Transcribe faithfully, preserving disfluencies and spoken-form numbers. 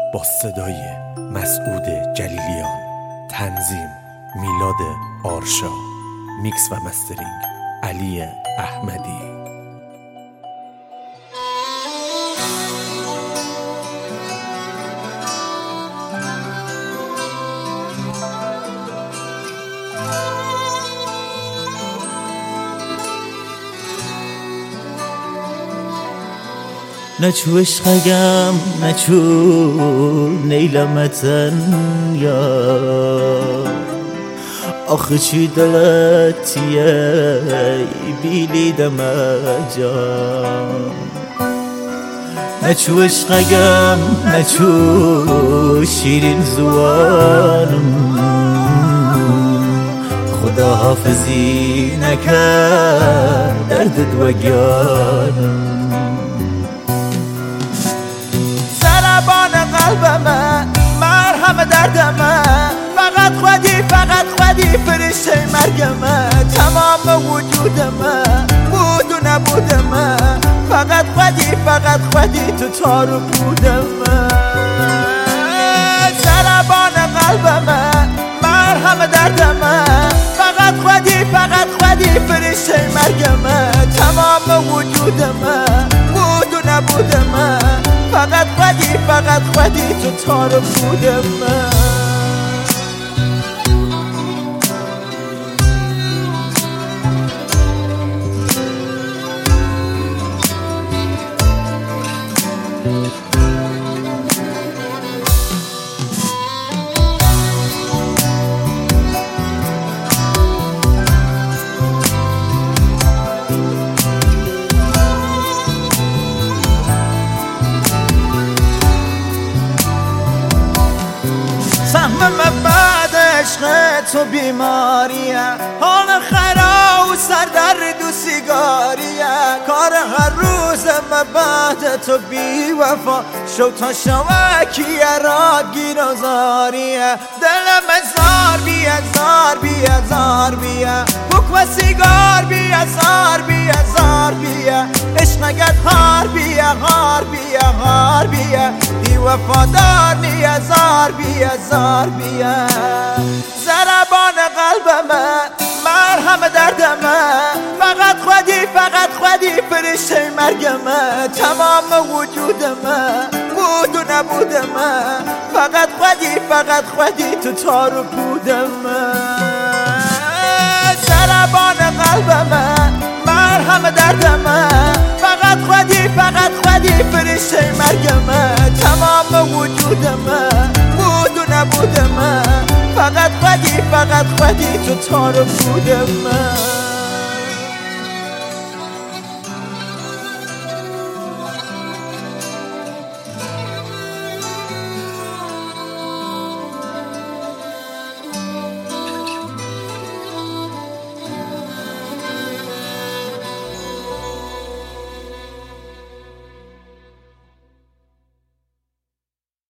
با صدای مسعود جلیلیان، تنظیم میلاد آرشا، میکس و مسترینگ علی احمدی. نچو عشقگم نچو نیلمتن یا آخه چی دلتیه بیلی دمجا. نچو عشقگم نچو شیرین زوانم خدا حافظی نکرد دردت وگانم. قلبمه مرهم دردمه فقط خودی فقط خودی فرشته مرگمه. تمام وجودمه بود و نبودمه فقط خودی فقط خودی تو تارو بودمه. ضربان قلبمه مرهم دردمه فقط خودی فقط خودی فرشته مرگمه. تمام وجودمه بود و نبودمه فقط خودی فقط خودی تو تارو بودمه. سهم بعد عشق تو بیماریه، حال خرا و سردرد و سیگاریه. کار هر روز بعد تو بی وفا شو تا شوکیه را گیر و زاریه. دلم زار بیه زار بیه زار بیه بک و سیگار بیه زار بیه زار بیه. عشقگت هار بیه هار بیه هار بیه بی وفادار نیه زار بیه زار بیه. ضربان قلبمه مرهم دردمه فقط خودی فقط خودی فرشته مرگمه. تمام وجودمه بود و نبودمه فقط خودی فقط خودی تو تارو بودمه. ضربان قلبمه مرهم دردمه فقط خودی فقط خودی فرشته مرگمه. تمام وجودمه بود و نبودمه فقط خودی فقط خودی تو تارو بودمه.